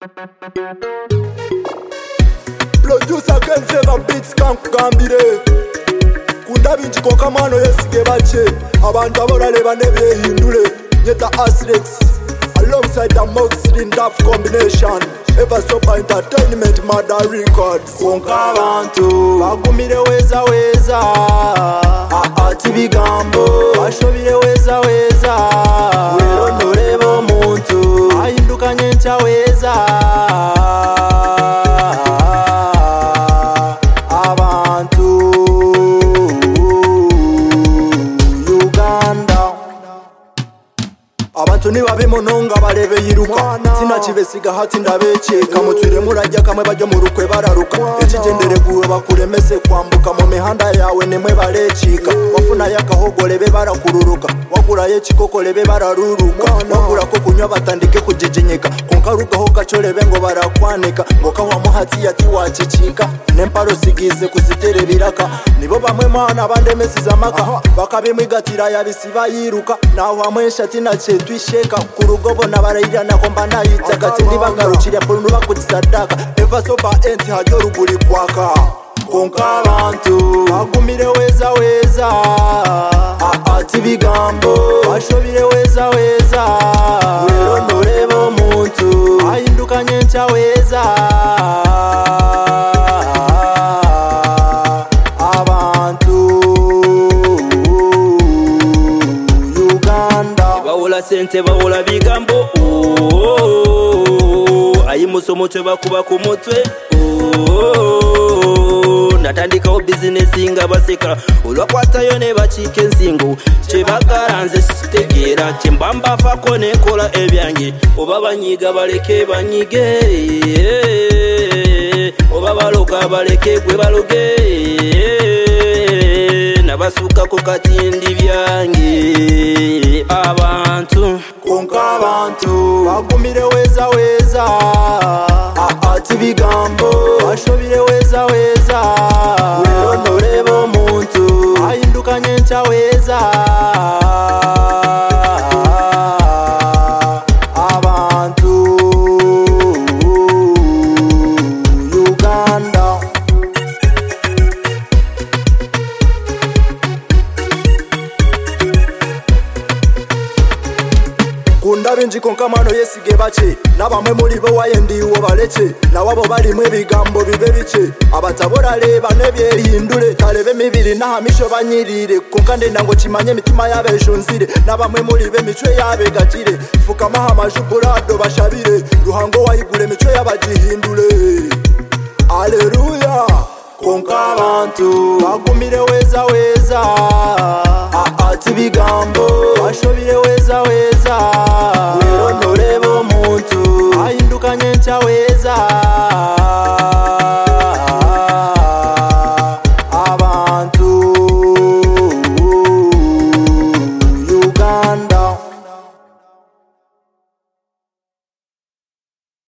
Producer Ken Flavor Beats kankugambire kunda bingi konka mwana yesige bake abantu abarareba nebyehindure nyeta Asrex alongside the Moxie in Daf combination Ever Sopa Entertainment Mother Records konka abantu bagumire weza weza ati bigambo bashobire weza weza wirondoreba omuntu ahindukanye nca weza abantu Uganda abantu nibabe munonga barebe yiruka sina kibesiga hati ndabekeka mutwire murajya kamwe bajya mu rukwe bararuka ikigendere guwe bakuremese kwambuka mu mihanda yawe nemwe barecika wafuna yakahogole be barakururuka wagura ye kikokole be bararuruka wagura ko kunywa batandike kujijinyika konkarukaho gacorebe ngo barakwanika ngo kawa muhati yati wacicika nemparo sigize kuzitere biraka nibo bamwe mana bandemesiza maka bakabimwigatira yabisiba yiruka naho amwesha tina twisheka kurugobo nabarayira nakomba nayitsa gati nibagarukire pulu bakudisadaka Ever Sopa enti hajyo ruguri kwaka konka abantu bagumire weza weza ati bigambo bashobire weza weza wirondoreba omuntu ahindukanye nca weza sente bawola bigambo ayimusomo tebakuba ku mutwe natandikawo bizinesi nga baseka olwakwatayo ne bakiika ensingo kyebagaranze sitegeera kyembambafako nekola ebyange oba banyiga baleke banyige oba baloga baleke gwe baloge nabasukako katindi byange abantu konka abantu bagumire weza weza ati bigambo bashobire weza weza wirondoreba omuntu ahindukanye nca weza abantu Uganda kunda bingi konka mano yesige bake nabamwe muri bo wayendiwo baleke nawabo barimwe bigambo bibe bike abataborareba nebyehindure tarebe mibiri nahamisho banyirire konka ndenda ngo kimanye mitima yabeshonzire nabamwe muri be mitwe yabegakire fukama amajuburado bashabire ruhango wayigure mitwe yabagihindure Haleluya konka abantu bagumire weza weza ati bigambo bashobire weza weza wirondoreba omuntu ahindukanye nca weza